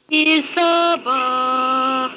Bir sabah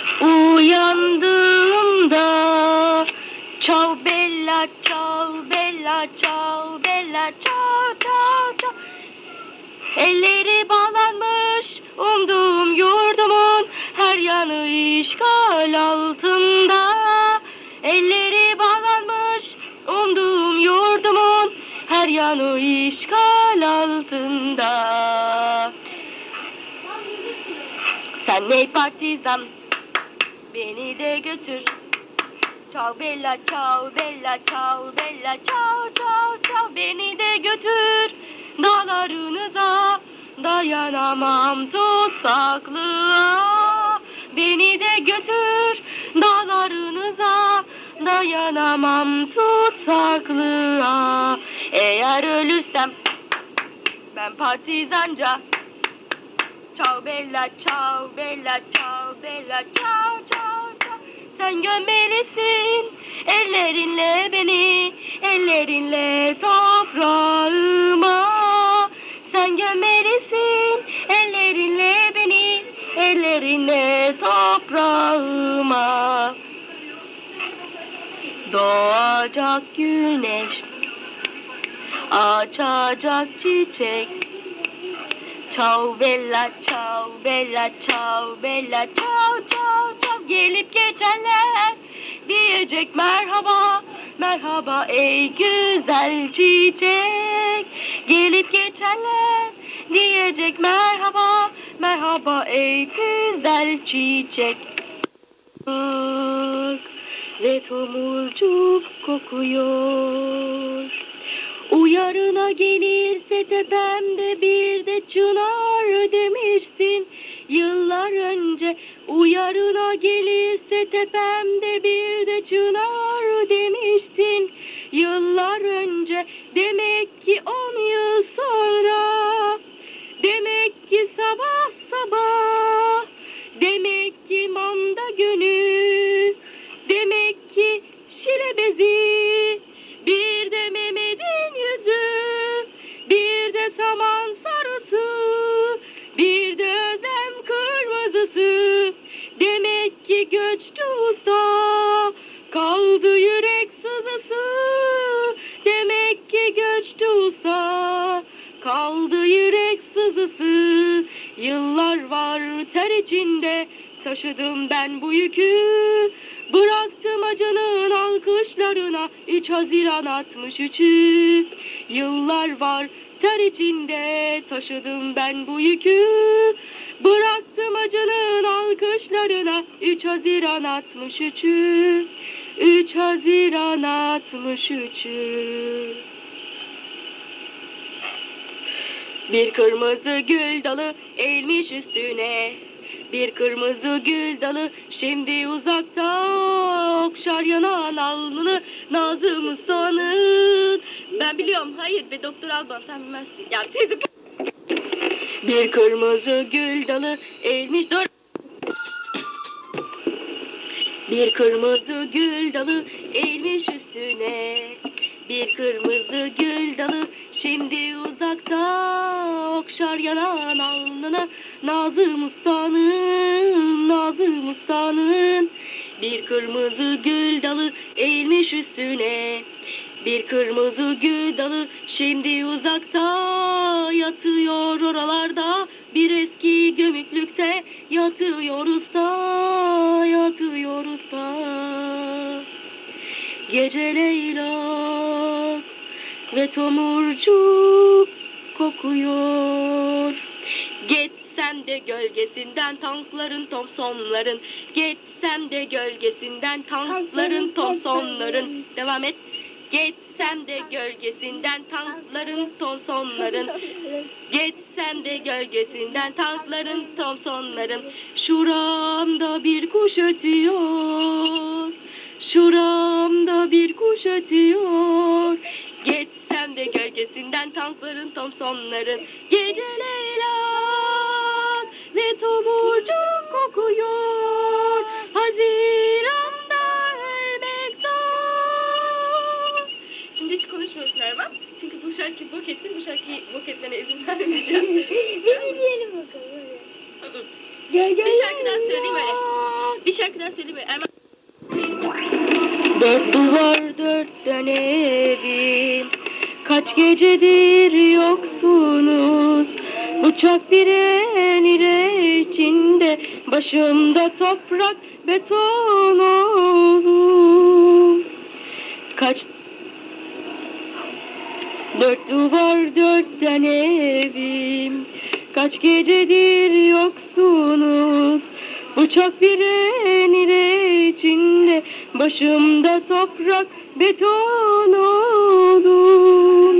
uyandığımda ciao bella, ciao bella, ciao bella, ciao ciao ciao. Elleri bağlanmış umduğum yurdumun her yanı işgal altında. Elleri bağlanmış umduğum yurdumun her yanı işgal altında. Sen ney partizan, beni de götür. Ciao bella, ciao bella, ciao bella, ciao ciao ciao. Beni de götür dağlarınıza, dayanamam tutsaklığa. Beni de götür dağlarınıza, dayanamam tutsaklığa. Eğer ölürsem ben partizanca. Ciao bella, ciao bella, ciao bella, ciao ciao ciao. Sen gömmelisin ellerinle beni, ellerinle toprağıma. Sen gömmelisin ellerinle beni, ellerinle toprağıma. Doğacak güneş, açacak çiçek. Ciao bella, ciao bella, ciao bella, ciao ciao ciao. Gelip geçenler diyecek merhaba, merhaba ey güzel çiçek. Gelip geçenler diyecek merhaba, merhaba ey güzel çiçek. Ve tomurcuk kokuyor. Uyarına gelirse tepemde bir de çınar demiştin yıllar önce. Uyarına gelirse tepemde bir de çınar demiştin yıllar önce. Demek ki 10 yıl sonra, demek ki sabah sabah, demek ki manda günü, demek ki şile bezi. Bir de Mehmet'in yüzü, bir de saman sarısı, bir de özlem kırmızısı. Demek ki göçtü usta, kaldı yürek sızısı. Demek ki göçtü usta, kaldı yürek sızısı. Yıllar var ter içinde taşıdım ben bu yükü. Bıraktım acının alkışlarına 3 Haziran 63'ü. Yıllar var ter içinde taşıdım ben bu yükü. Bıraktım acının alkışlarına 3 Haziran 63'ü. 3 Haziran 63'ü. Bir kırmızı gül dalı eğilmiş üstüne. Bir kırmızı gül dalı şimdi uzakta, okşar yanan alnını Nazım Usta'nın. Ben biliyorum, hayır be Doktor Alban, sen bilmezsin. Ya teyze. Bir kırmızı gül dalı eğilmiş, dur. Bir kırmızı gül dalı eğilmiş üstüne. Bir kırmızı gül dalı şimdi uzakta, okşar yanan alnına Nazım Usta'nın, Nazım Usta'nın. Bir kırmızı gül dalı eğilmiş üstüne. Bir kırmızı gül dalı şimdi uzakta, yatıyor oralarda bir eski gömüklükte, yatıyor usta, yatıyor usta. Gece leylak ve tomurcuk kokuyor. Geçsem de gölgesinden tankların, Thompsonların. Geçsem de gölgesinden tankların, Thompsonların. Devam et. Geçsem de gölgesinden tankların, Thompsonların. Geçsem de gölgesinden tankların, Thompsonların. Şuramda bir kuş ötüyor. Şuramda bir kuş ötüyor. Geçsem de gölgesinden tankların, Thompsonların. Gece leylak ve tomurcuk kokuyor. Haziranda ölmek zor. Şimdi hiç konuşmuyorsun Erman. Çünkü bu şarkıyı bok ettin. Bu şarkıyı bok etmene izin vermeyeceğim. Bir dinleyelim bakalım. Hadi. Gel Bir şarkı daha söyleyeyim mi? Bir şarkı daha söyleyeyim mi? Erman... Dört duvar dört tane evim, kaç gecedir yoksunuz. Uçak direnir içinde, başımda toprak beton olur. Kaç dört duvar dört tane evim, kaç gecedir yoksunuz. Uçak direnir içinde, başımda toprak beton oldum.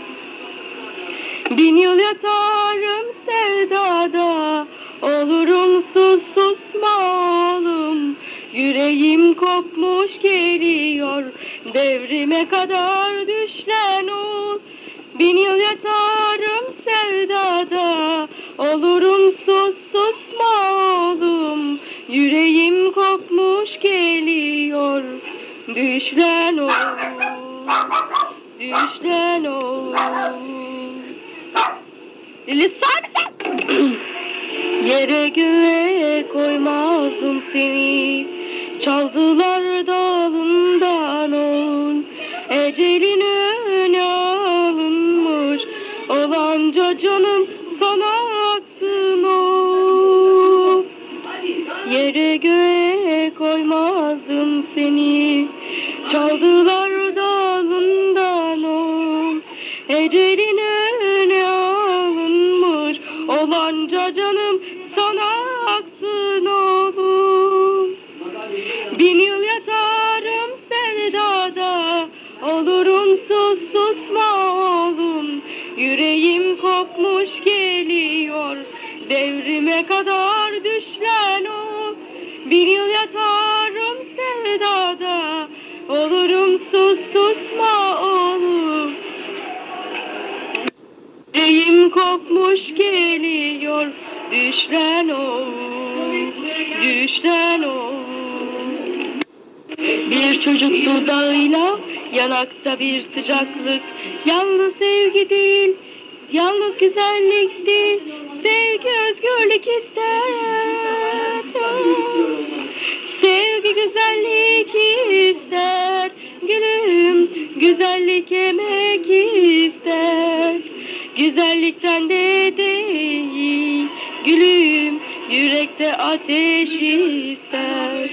Bin yıl yatarım sevdada, olurum susma oğlum. Yüreğim kopmuş geliyor, devrime kadar düşlen ol. Bin yıl yatarım sevdada, olurum susma oğlum. Yüreğim kopmuş geliyor, düşlen ol, düşlen ol. Lisan yere göğe koymazdım seni, çaldılar dalından ol. Ecelin öne alınmış olanca canım sana aksın o. Yere göğe koymazdım seni, çaldılar dalından ol. Ecelin öne alınmış olanca canım sana aksın oğlum. Bin yıl yatarım sevdada, olurum susma oğlum. Yüreğim kopmuş geliyor, devrime kadar düşlen ol. Bin yıl yatarım sevdada, olurum susma oğlum. Yüreğim kopmuş geliyor, düşlen ol, düşlen ol. Bir çocuk dudağıyla yanakta bir sıcaklık, yalnız sevgi değil, yalnız güzellik değil, sevgi özgürlük ister. Sevgi güzellik ister, gülüm güzellik emek ister. Güzellikten de değil, gülüm yürekte ateş ister.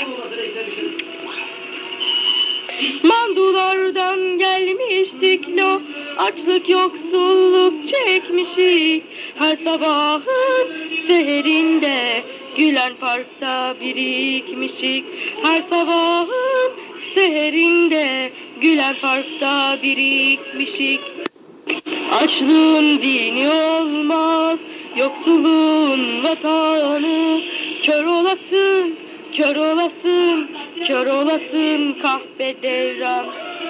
Mandulardan gelmiştik lo, açlık yoksulluk çekmişik. Her sabahın seherinde Gülen Park'ta birikmişik. Her sabahın seherinde Gülen Park'ta birikmişik. Açlığın dini olmaz, yoksulun vatanı. Kör olasın, kör olasın, kör olasın kahpe devran.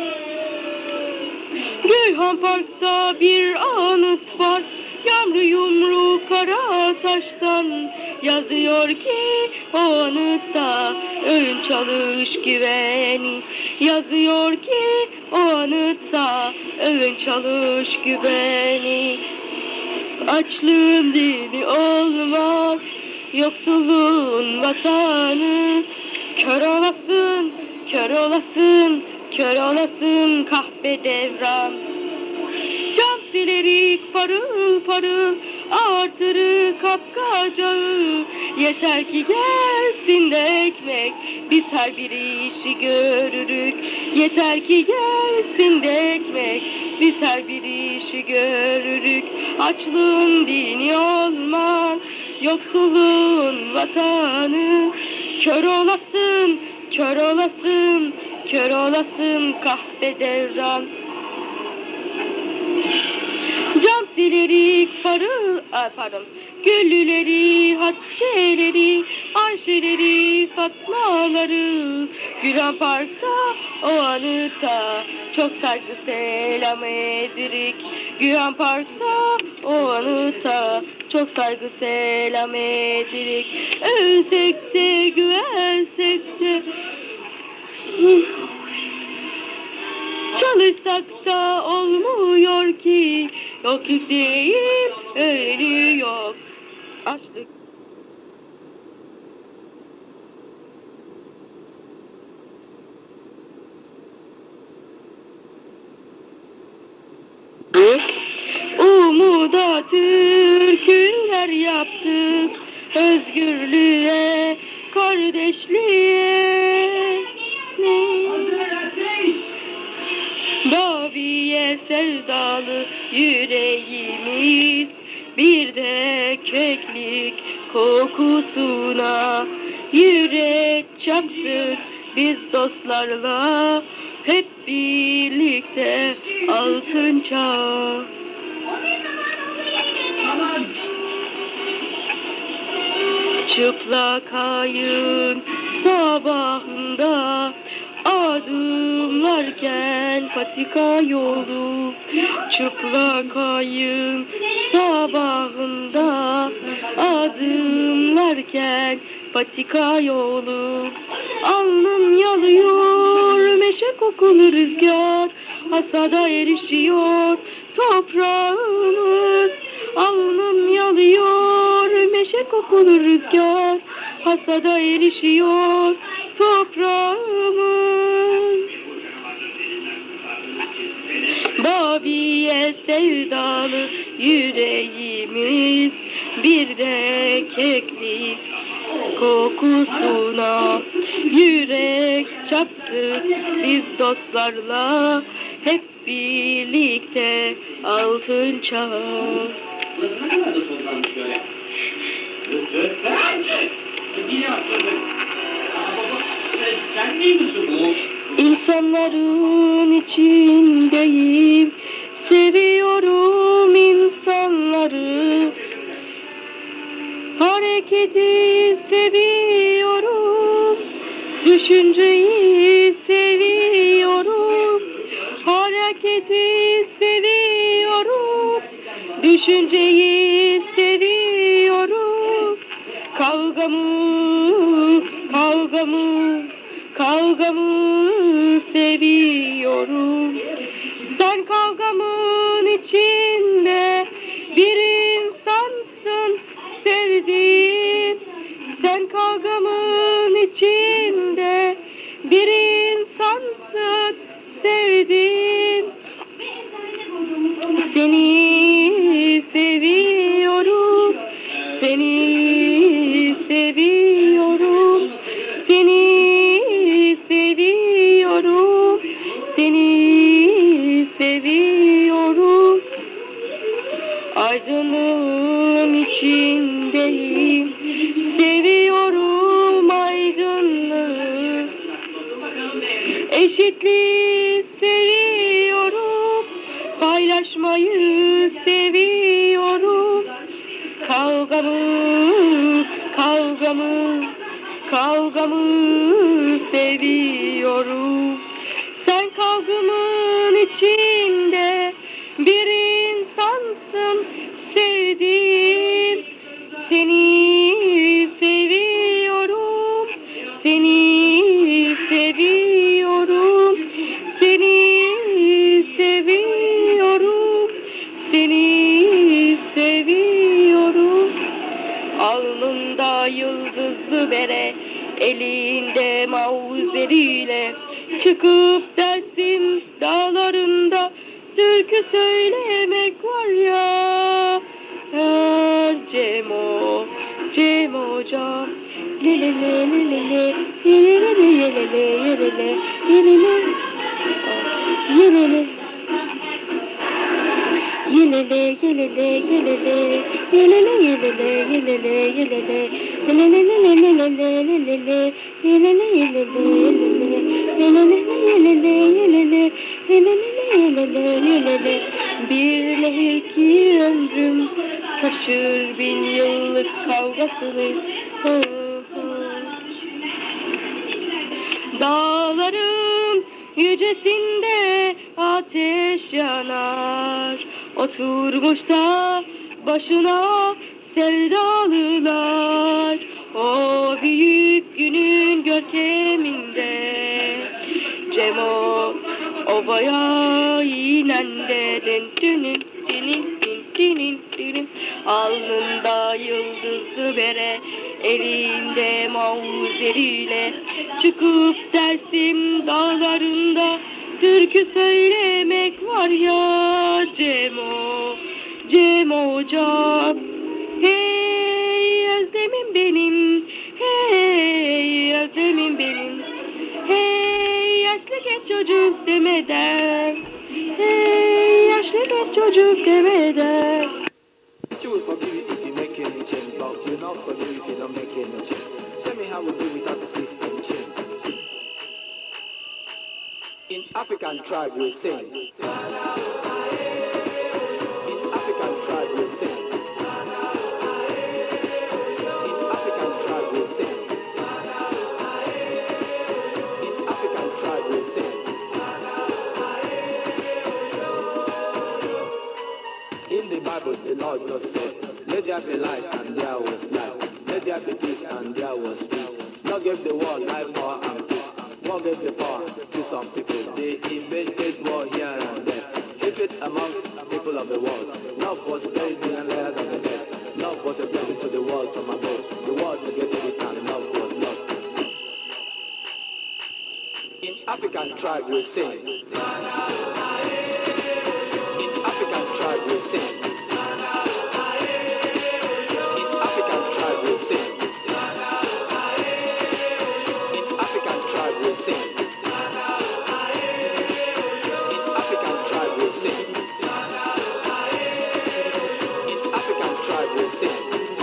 Gülhan Park'ta bir anıt var, yamru yumru kara taştan. Yazıyor ki o anıtta ön çalış güveni. Yazıyor ki o anıtta ön çalış güveni. Açlığın dini olmaz, yoksulun vatanı. Kör olasın, kör olasın, kör olasın kahpe devran. Cam silerik parıl parıl, artırı kapkacağı. Yeter ki gelsin de ekmek, biz her bir işi görürük. Yeter ki gelsin de ekmek, biz her bir işi görürük. Açlığın dini olmaz, yoksulun vatanı. Kör olasın, kör olasın, kör olasın kahpe devran. Cam silerik parıl, güllüleri, Hatice'leri, Ayşe'leri, Fatmaları. Gülen Park'ta o anıta çok saygı selam edirik. Gülen Park'ta o anıta çok saygı selam edirik. Ölsek de güvensek de, çalışsak da olmuyor ki. Yok yük değil, ölü yok. Açlık da türküler yaptık, özgürlüğe, kardeşliğe. Maviye sevdalı yüreğimiz, bir de keklik kokusuna yürek çaktık biz dostlarla, hep birlikte altın çağ. Çıplak ayın sabahında adımlarken patika yolu, çıplak ayın sabahında adımlarken patika yolu, alnım yalıyor meşe kokulu rüzgar, hasada erişiyor toprağımız. Alnım yalıyor meşe kokulu rüzgar, hasada erişiyor toprağımız. Maviye sevdalı yüreğimiz, bir de keklik kokusuna yürek çaktık biz dostlarla, hep birlikte altın çağ. İnsanların içindeyim, seviyorum insanları, hareketi seviyorum, düşünceyi seviyorum, hareketi seviyorum, düşünceyi seviyorum. Kavgamı seviyorum. Sen kavgamın içinde bir insansın sevdiğim. Sen kavgamın içinde bir insansın sevdiğim. Seni seviyorum, seni seviyorum, seni seviyorum, seni seviyorum. Aydınlığın içindeyim, seviyorum aydınlığı. Eşitliği seviyorum, paylaşmayı seviyorum. Kavgamı seviyorum. Sen kavgamın içinde bir insansın sevdiğim. Seni seviyorum, seni seviyorum, seni seviyorum, seni seviyorum. Alnında yıldızlı bere, elinde mavzeriyle çıkıp Dersim dağlarında türkü söylemek var ya. Cemo, Cemo can, lele lele lele, lele lele lele, lele lele. Yelele yelele yelele yelele yelele yelele yelele yelele yelele yelele yelele. Bir nehir ki ömrüm taşır 1000 yıllık kavgasını. Dağların yücesinde ateş yanar, oturmuş da başına sevdalılar. O büyük günün görkeminde Cemo obaya inende dinin dinin dinin dinin. Alnında yıldızlı bere, elinde mavzeriyle çıkıp Dersim dağlarında türkü söylemek var ya. Cemo, Cemo olacak. Hey özlemim benim, hey özlemim benim. Hey yaşlı genç çocuk demeden, hey yaşlı genç çocuk demeden. You will forgive it if you make any change, but you'll not forgive if you don't make any change. Tell me how we do without the system change. In African tribe we sing. In African tribe we sing. In African tribe we sing. In African tribe we sing. In the Bible the Lord God said, let there be light and there was light. Let there be peace and there was peace. God gave the world life, power and peace. God gave the power to some people. They invented war here and there. Hatred amongst people of the world. Love was buried in layers of the earth. Love was a blessing to the world from above. The world negated it and love was lost. In African tribe we sing. In African tribe we sing. In African tribe we sing. In African tribe we sing. In African tribe we sing. In African tribe we sing.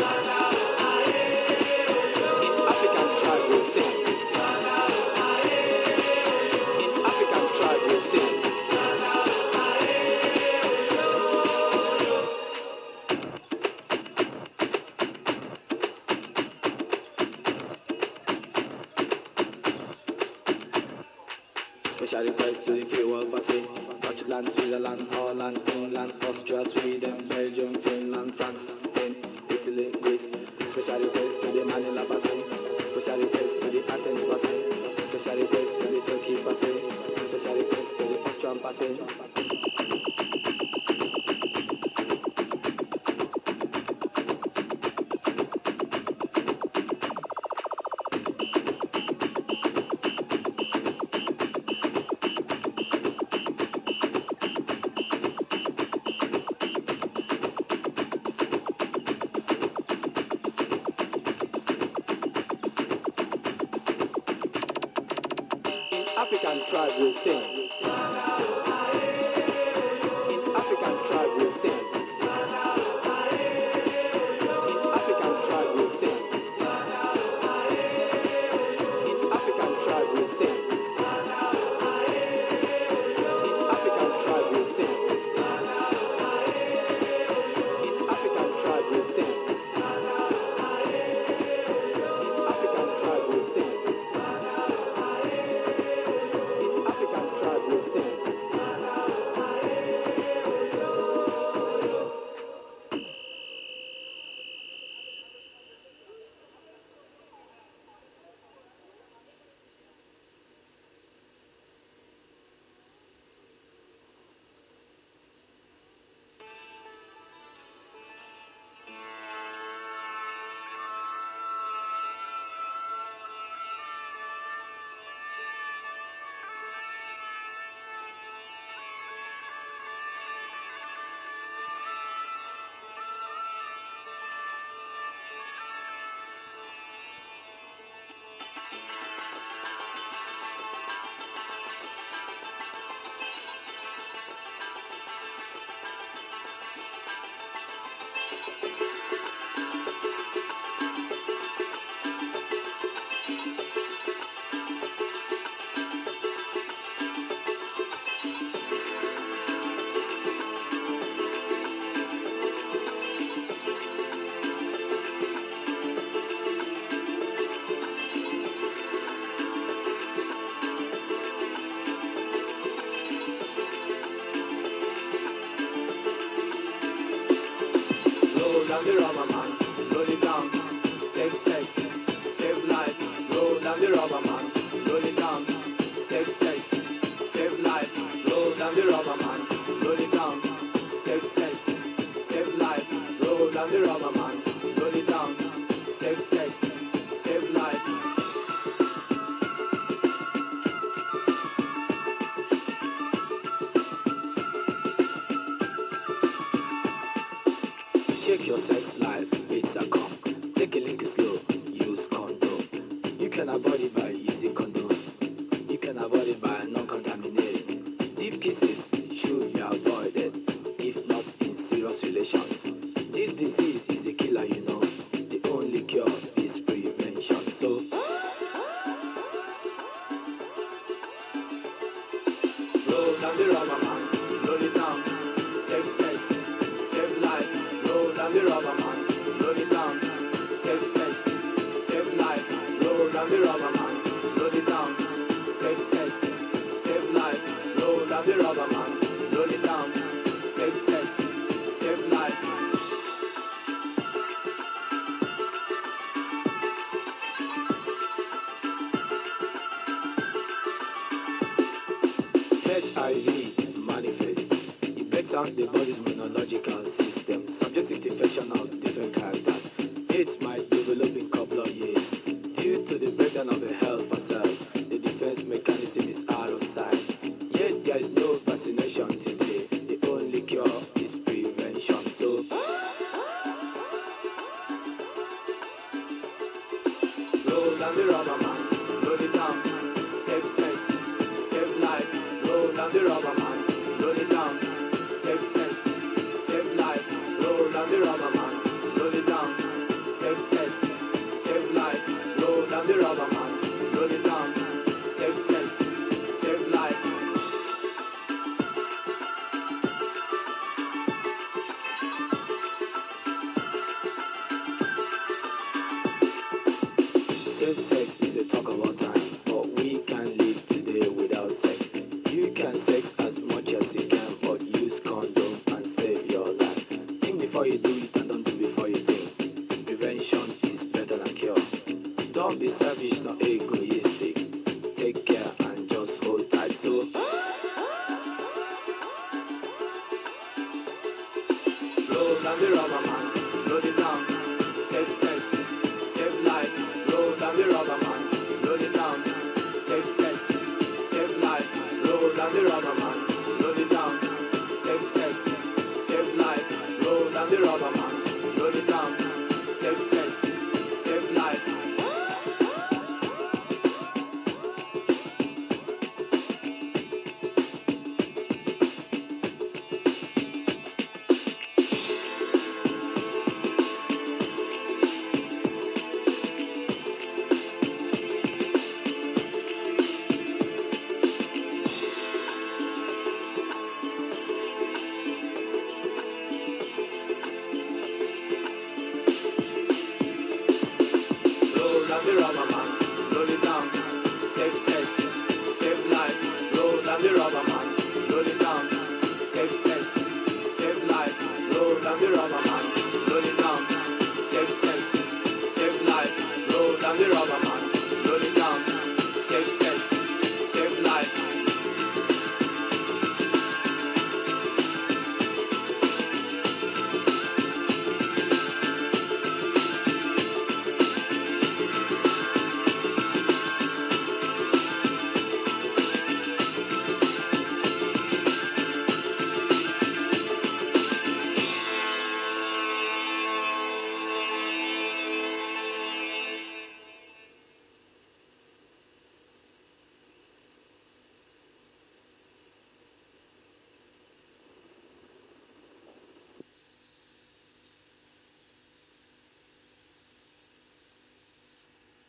In African tribe we sing. In African tribe we sing. Special request to the free world posse. Dutchland, Switzerland, Holland, England, Austria, Sweden, Belgium, Finland, France, Spain, Italy, Greece. Special request to the Manila posse. Special request to the Athens posse. Special request to the Turkey posse. Special request to the Austrian posse. African tribe will sing. In African tribe will sing. In African tribe will sing. In African tribe will sing. In African tribe will sing. In African tribe will sing. In African tribe will sing. African tribe will sing. Roll down the rubber man, roll it down. Save sex, save life. Roll down the rubber man, roll it down. Save sex, save life. Roll down the rubber man, roll it down. Save sex, save life. Roll down the rubber man, roll it down. Save sex, save life. Check your sex life, it's a con. Take a link slow, use condom. You can avoid it by using condom. You can avoid it by non-contaminating. Deep kisses should be avoided, if not in serious relations. This disease is a killer, you know. The only cure is prevention. So roll down the rubber man, roll it down. Save sex, save life. Roll down the rubber man, roll it down. Save sex, save life. Roll down the rubber man, roll it down. Save sex, save life. Roll down the rubber man, roll it down. Save sex, save life. HIV manifests. It breaks down the body's immunological system, subjects it to infection of different characters. AIDS might develop in couple of years. Due to the breakdown of the health of cells, the defense mechanism is out of sight. Yet there is no vaccination today. The only cure is prevention. So roll down the rubber man, roll it down. Save sex, save life. Roll down the rubber man, roll it down. Save sex, save life. Roll down the rubber man, roll it down. Save sex, save life. Roll down the rubber man, roll it down. Save sex, save life. Safe sex is a talk of all time, but we can't live today without sex. You can sex as much as you can, but use condom and save your life. Think before you do it and don't do before you think. Prevention is better than cure. Don't be selfish nor egoistic. Take care and just hold tight. So roll down the rubber man, roll it down. Save sex, save life. Roll down the rubber man, roll it down. Save sex, save life. Roll down the rubber man, roll it down. Save sex, save life. Roll down the rubber man, roll it down. Save sex, save life. Roll down the rubber man, roll it down. Save sex, save life. Roll down the rubber man, roll it down. Save sex, save life. Roll down the rubber